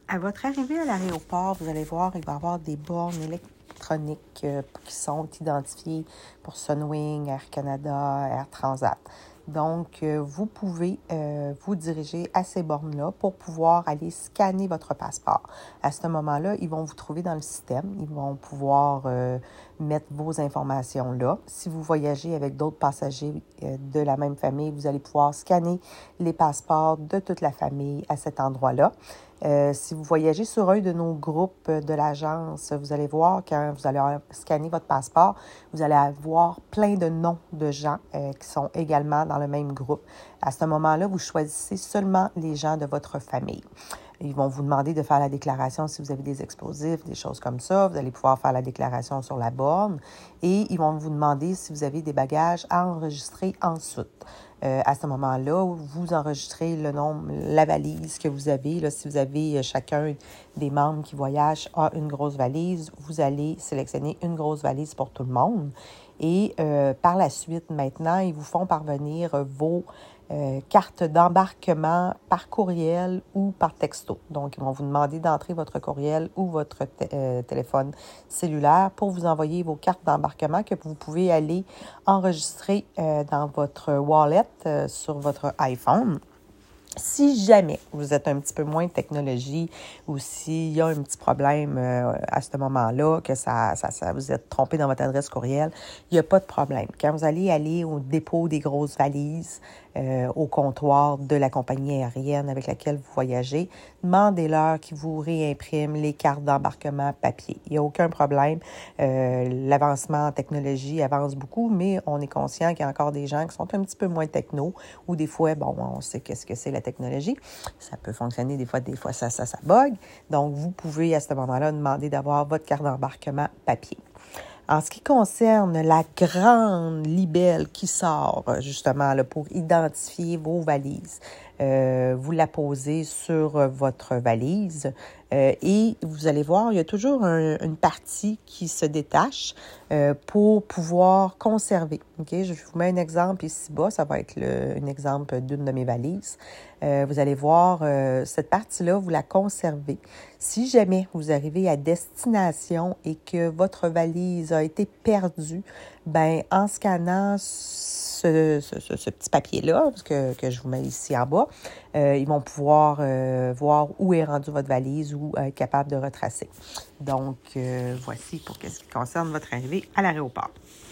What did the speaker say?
À votre arrivée à l'aéroport, vous allez voir, il va y avoir des bornes électroniques qui sont identifiées pour Sunwing, Air Canada, Air Transat. Donc, vous pouvez vous diriger à ces bornes-là pour pouvoir aller scanner votre passeport. À ce moment-là, ils vont vous trouver dans le système. Ils vont pouvoir mettre vos informations là. Si vous voyagez avec d'autres passagers de la même famille, vous allez pouvoir scanner les passeports de toute la famille à cet endroit-là. Si vous voyagez sur un de nos groupes de l'agence, vous allez voir quand vous allez scanner votre passeport, vous allez avoir plein de noms de gens qui sont également dans le même groupe. À ce moment-là, vous choisissez seulement les gens de votre famille. Ils vont vous demander de faire la déclaration si vous avez des explosifs, des choses comme ça. Vous allez pouvoir faire la déclaration sur la borne et ils vont vous demander si vous avez des bagages à enregistrer ensuite. À ce moment-là, vous enregistrez le nombre, la valise que vous avez. Là, si vous avez chacun des membres qui voyagent a une grosse valise, vous allez sélectionner une grosse valise pour tout le monde. Et par la suite, maintenant, ils vous font parvenir vos cartes d'embarquement par courriel ou par texto. Donc, ils vont vous demander d'entrer votre courriel ou votre téléphone cellulaire pour vous envoyer vos cartes d'embarquement que vous pouvez aller enregistrer dans votre wallet sur votre iPhone. Si jamais vous êtes un petit peu moins de technologie ou s'il y a un petit problème à ce moment-là, que vous êtes trompé dans votre adresse courriel, il n'y a pas de problème. Quand vous allez aller au dépôt des grosses valises, au comptoir de la compagnie aérienne avec laquelle vous voyagez, demandez-leur qu'ils vous réimpriment les cartes d'embarquement papier. Il n'y a aucun problème. L'avancement en technologie avance beaucoup, mais on est conscient qu'il y a encore des gens qui sont un petit peu moins techno ou des fois, bon, on sait qu'est-ce que c'est la technologie. Ça peut fonctionner, des fois ça bug. Donc, vous pouvez à ce moment-là demander d'avoir votre carte d'embarquement papier. En ce qui concerne la grande libelle qui sort justement là, pour identifier vos valises, vous la posez sur votre valise et vous allez voir, il y a toujours une partie qui se détache pour pouvoir conserver. Okay? Je vous mets un exemple ici-bas, ça va être un exemple d'une de mes valises. Vous allez voir, cette partie-là, vous la conservez. Si jamais vous arrivez à destination et que votre valise a été perdue, ben en scannant ce petit papier-là, que je vous mets ici en bas, ils vont pouvoir voir où est rendue votre valise ou être capable de retracer. Donc, voici pour ce qui concerne votre arrivée à l'aéroport.